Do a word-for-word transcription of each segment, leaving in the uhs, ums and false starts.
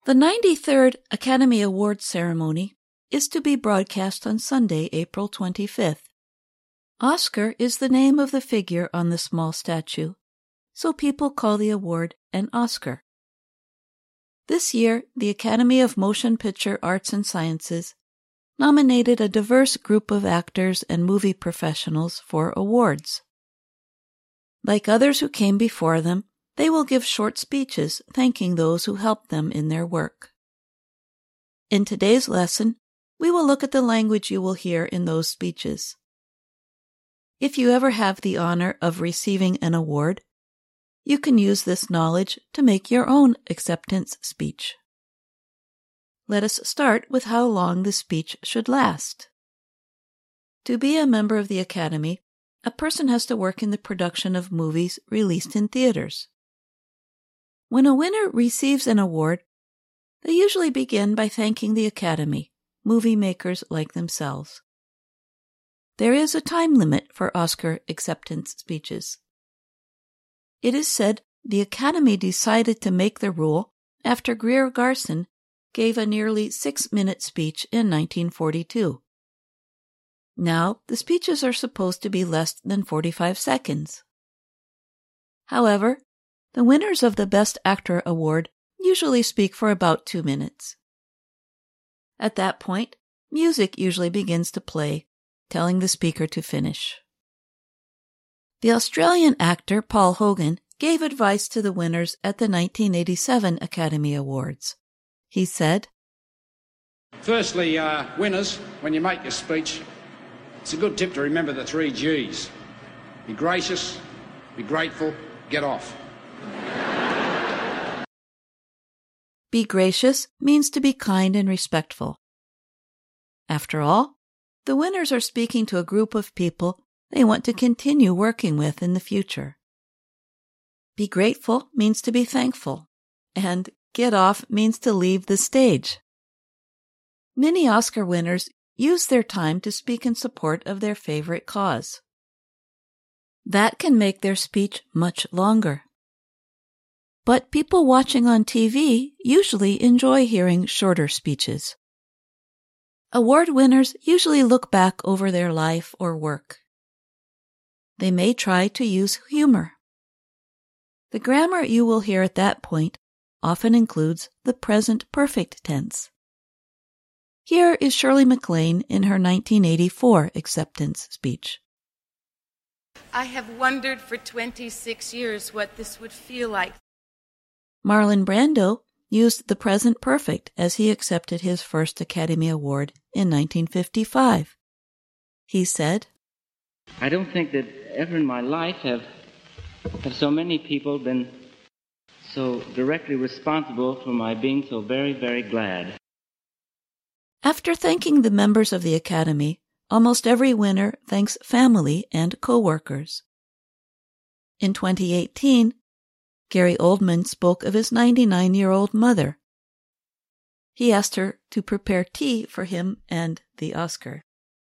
The ninety-third Academy Awards ceremony is to be broadcast on Sunday, April twenty-fifth. Oscar is the name of the figure on the small statue, so people call the award an Oscar. This year, the Academy of Motion Picture Arts and Sciences nominated a diverse group of actors and movie professionals for awards. Like others who came before them, they will give short speeches thanking those who helped them in their work. In today's lesson, we will look at the language you will hear in those speeches. If you ever have the honor of receiving an award, you can use this knowledge to make your own acceptance speech. Let us start with how long the speech should last. To be a member of the Academy, a person has to work in the production of movies released in theaters. When a winner receives an award, they usually begin by thanking the Academy, movie makers like themselves. There is a time limit for Oscar acceptance speeches. It is said the Academy decided to make the rule after Greer Garson gave a nearly six-minute speech in nineteen forty-two. Now, the speeches are supposed to be less than forty-five seconds. However, the winners of the Best Actor award usually speak for about two minutes. At that point, music usually begins to play, telling the speaker to finish. The Australian actor Paul Hogan gave advice to the winners at the nineteen eighty-seven Academy Awards. He said, Firstly, uh, winners, when you make your speech, it's a good tip to remember the three G's. Be gracious, be grateful, get off. Be gracious means to be kind and respectful. After all, the winners are speaking to a group of people they want to continue working with in the future. Be grateful means to be thankful, and get off means to leave the stage. Many Oscar winners use their time to speak in support of their favorite cause. That can make their speech much longer. But people watching on T V usually enjoy hearing shorter speeches. Award winners usually look back over their life or work. They may try to use humor. The grammar you will hear at that point often includes the present perfect tense. Here is Shirley MacLaine in her nineteen eighty-four acceptance speech. I have wondered for twenty-six years what this would feel like. Marlon Brando used the present perfect as he accepted his first Academy Award in nineteen fifty-five. He said, I don't think that ever in my life have, have so many people been so directly responsible for my being so very, very glad. After thanking the members of the Academy, almost every winner thanks family and co-workers. In twenty eighteen, Gary Oldman spoke of his ninety-nine-year-old mother. He asked her to prepare tea for him and the Oscar.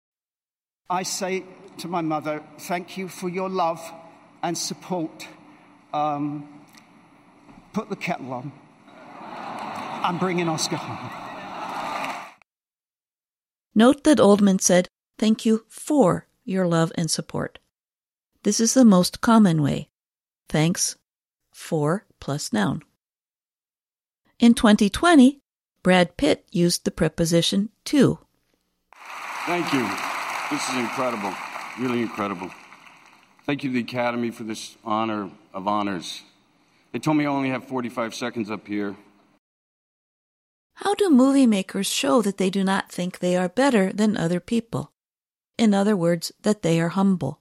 I say to my mother, thank you for your love and support. Um, put the kettle on. I'm bringing Oscar home. Note that Oldman said, thank you for your love and support. This is the most common way. Thanks, for plus noun. In twenty twenty, Brad Pitt used the preposition to. Thank you. This is incredible. Really incredible. Thank you to the Academy for this honor of honors. They told me I only have forty-five seconds up here. How do movie makers show that they do not think they are better than other people? In other words, that they are humble.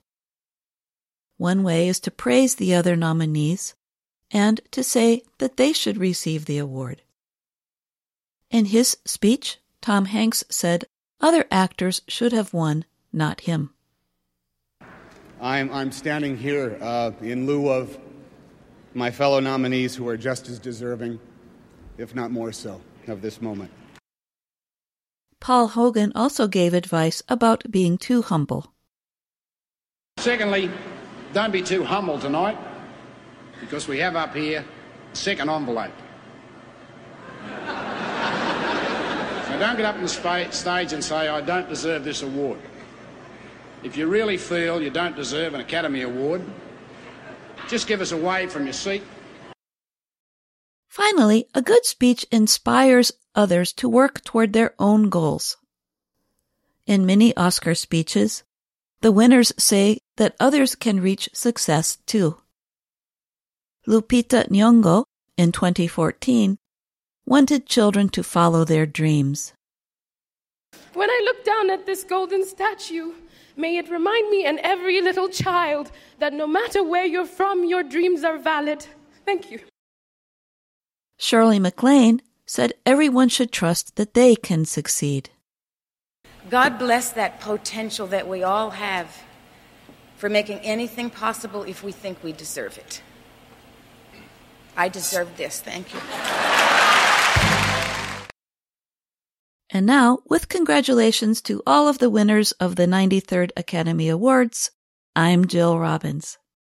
One way is to praise the other nominees and to say that they should receive the award. In his speech, Tom Hanks said other actors should have won, not him. I'm, I'm standing here uh, in lieu of my fellow nominees who are just as deserving, if not more so, of this moment. Paul Hogan also gave advice about being too humble. Secondly, don't be too humble tonight, because we have up here a second envelope. don't get up on the spa- stage and say, I don't deserve this award. If you really feel you don't deserve an Academy Award, just give us a wave from your seat. Finally, a good speech inspires others to work toward their own goals. In many Oscar speeches, the winners say that others can reach success too. Lupita Nyong'o, in twenty fourteen, wanted children to follow their dreams. When I look down at this golden statue, may it remind me and every little child that no matter where you're from, your dreams are valid. Thank you. Shirley MacLaine said everyone should trust that they can succeed. God bless that potential that we all have for making anything possible if we think we deserve it. I deserve this. Thank you. And now, with congratulations to all of the winners of the ninety-third Academy Awards, I'm Jill Robbins.